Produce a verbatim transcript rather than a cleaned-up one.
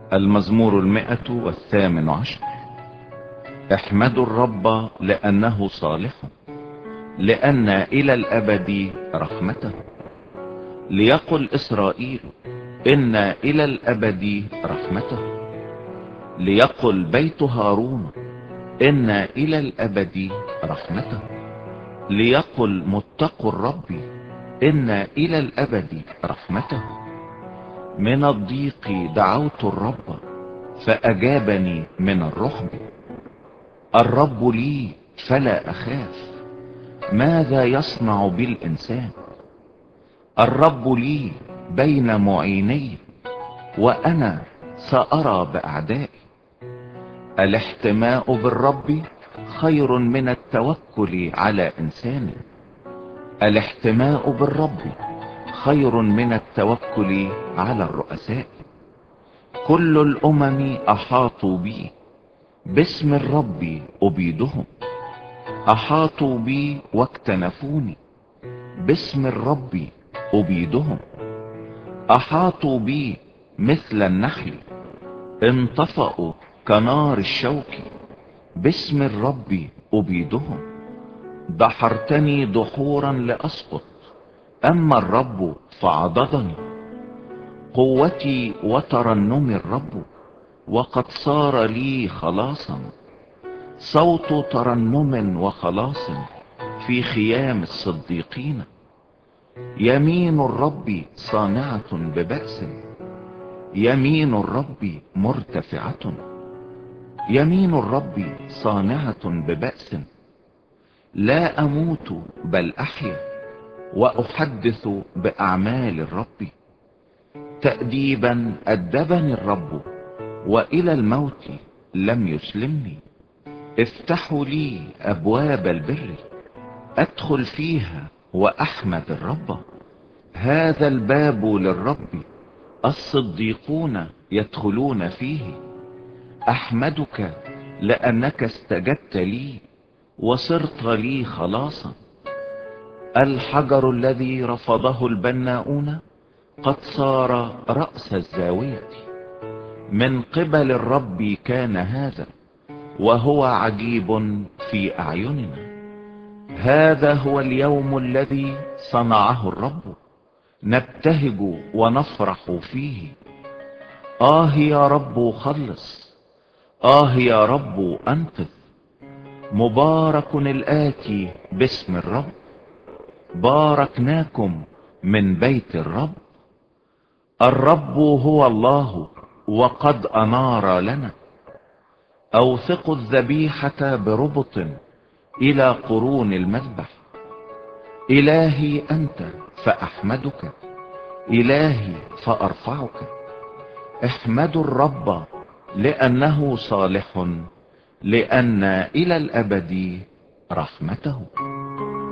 المزمور المئة والثامن عشر. احمدوا الرب لأنه صالح، لأن إلى الأبد رحمته. ليقل إسرائيل إن إلى الأبد رحمته. ليقل بيت هارون إن إلى الأبد رحمته. ليقل متقوا الرب إن إلى الأبد رحمته. من الضيق دعوت الرب فأجابني من الرحب. الرب لي فلا أخاف، ماذا يصنع بي الإنسان؟ الرب لي بين معيني، وأنا سأرى بأعدائي. الاحتماء بالرب خير من التوكل على إنسان. الاحتماء بالرب خير من التوكل على الرؤساء. كل الأمم أحاطوا بي، باسم الرب أبيدهم. أحاطوا بي واكتنفوني، باسم الرب أبيدهم. أحاطوا بي مثل النحل، انطفأوا كنار الشوك، باسم الرب أبيدهم. دحرتني دحورا لأسقط، أما الرب فعضدني. قوتي وترنمي الرب، وقد صار لي خلاصا. صوت ترنم وخلاص في خيام الصديقين. يمين الرب صانعة ببأس، يمين الرب مرتفعة. يمين الرب صانعة ببأس. لا أموت بل أحيا، وأحدث بأعمال الرب. تأديبا أدبني الرب، وإلى الموت لم يسلمني. افتحوا لي أبواب البر، أدخل فيها وأحمد الرب. هذا الباب للرب، الصديقون يدخلون فيه. أحمدك لأنك استجبت لي، وصرت لي خلاصا. الحجر الذي رفضه البناؤون قد صار رأس الزاوية. من قبل الرب كان هذا، وهو عجيب في أعيننا. هذا هو اليوم الذي صنعه الرب، نبتهج ونفرح فيه. آه يا رب خلص، آه يا رب أنقذ. مبارك الآتي باسم الرب، باركناكم من بيت الرب. الرب هو الله، وقد أنار لنا. أوثق الذبيحة بربط إلى قرون المذبح. إلهي أنت فأحمدك، إلهي فأرفعك. احمدوا الرب لأنه صالح، لأن إلى الأبد رحمته.